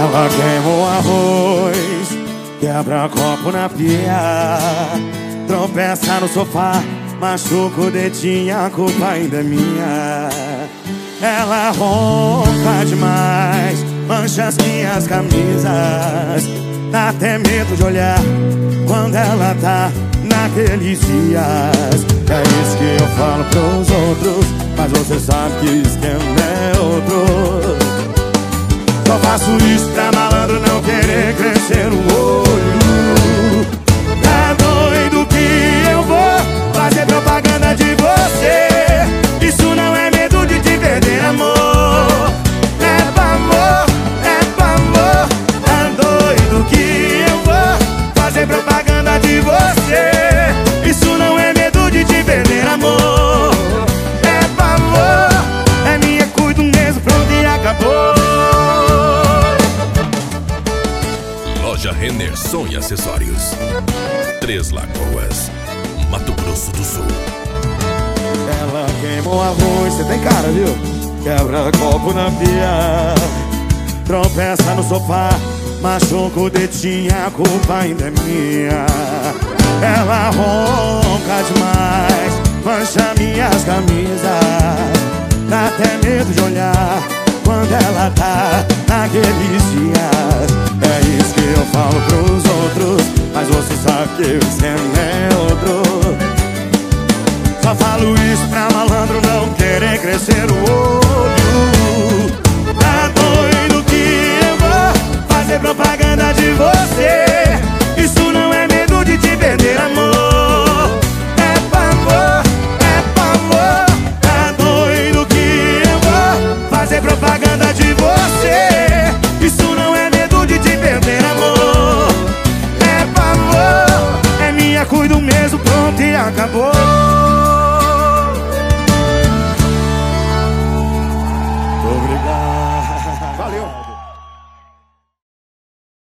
Ela queima o arroz, quebra copo na pia, tropeça no sofá, machuca o dedinho, a culpa ainda é minha. Ela ronca demais, mancha as minhas camisas, dá até medo de olhar quando ela tá naqueles dias. É isso que eu falo pros outros, mas você sabe que o esquema é outro. Só faço isso pra malandro não querer crescer o olho. Tá doido que eu vou fazer propaganda de você? Isso não é medo de te perder, amor. É pavor, é pavor. Tá doido que eu vou fazer propaganda de você? Isso não é medo de te perder, amor. É pavor, é minha, cuido mesmo, pronto e acabou. Loja Renner Som e Acessórios, Três Lagoas, Mato Grosso do Sul. Ela queima o arroz, cê tem cara, viu? Quebra copo na pia, tropeça no sofá, machuca o dedinho, a culpa ainda é minha. Ela ronca demais, mancha minhas camisas, dá até medo de olhar quando ela tá naqueles dias. É isso que eu falo pros outros, mas você sabe que o esquema é outro. Só falo isso pra malandro não querer crescer o olho. Tá doido que eu vou fazer propaganda de você? Isso não é medo de te perder, amor. É pavor, é pavor. Tá doido que eu vou fazer propaganda de você? Isso não é medo de te perder, amor. É pavor, é minha, cuido mesmo, pronto e acabou.